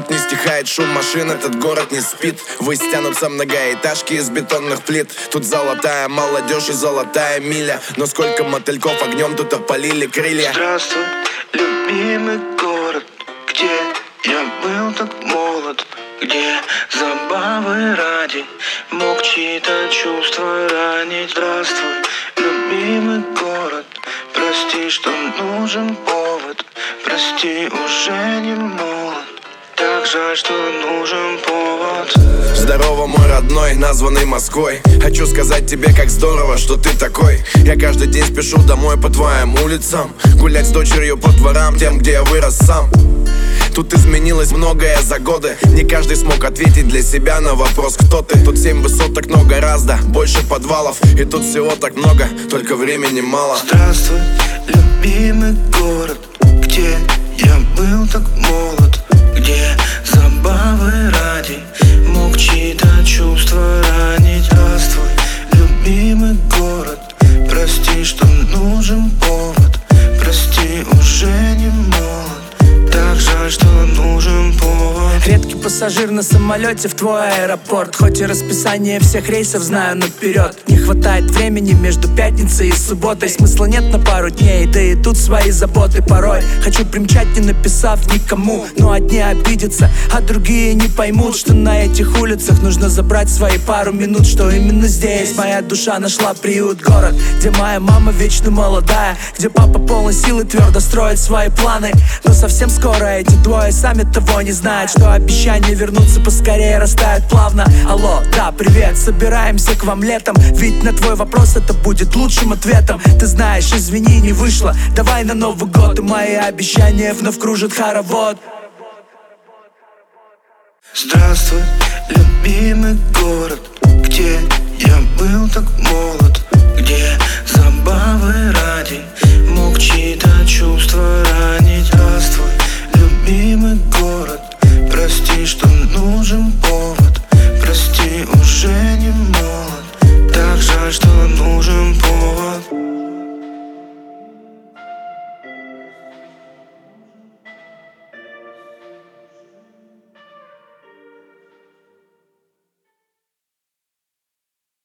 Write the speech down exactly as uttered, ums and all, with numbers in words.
Тут не стихает шум машин, этот город не спит. Вы стянутся многоэтажки из бетонных плит. Тут золотая молодежь и золотая миля. Но сколько мотыльков огнем тут опалили крылья. Здравствуй, любимый город, где я был так молод, где забавы ради мог чьи-то чувства ранить. Здравствуй, любимый город, прости, что нужен повод. Прости, уже не молод, так жаль, что нужен повод. Здорово, мой родной, названный Москвой. Хочу сказать тебе, как здорово, что ты такой. Я каждый день спешу домой по твоим улицам, гулять с дочерью по дворам, тем, где я вырос сам. Тут изменилось многое за годы. Не каждый смог ответить для себя на вопрос, кто ты. Тут семь высоток, но гораздо больше подвалов. И тут всего так много, только времени мало. Здравствуй, любимый город, где я был так молод, где забавы ради мог чьи-то чувства ранить. Здравствуй, любимый город, прости, что нужен повод. Прости, уже не молод, так жаль, что нужен повод. Редкий пассажир на самолете в твой аэропорт. Хоть и расписание всех рейсов знаю наперед. Не хватает времени между пятницей и субботой. Смысла нет на пару дней, да и тут свои заботы порой. Хочу примчать, не написав никому, но одни обидятся, а другие не поймут, что на этих улицах нужно забрать свои пару минут. Что именно здесь моя душа нашла приют. Город, где моя мама вечно молодая, где папа полон сил и твердо строит свои планы. Но совсем скоро эти двое сами того не знают, что обещания вернуться поскорее растают плавно. Алло, да, привет, собираемся к вам летом, ведь на твой вопрос это будет лучшим ответом. Ты знаешь, извини, не вышло, давай на Новый год, и мои обещания вновь кружат хоровод. Здравствуй, любимый город, где я был так молод, где забавы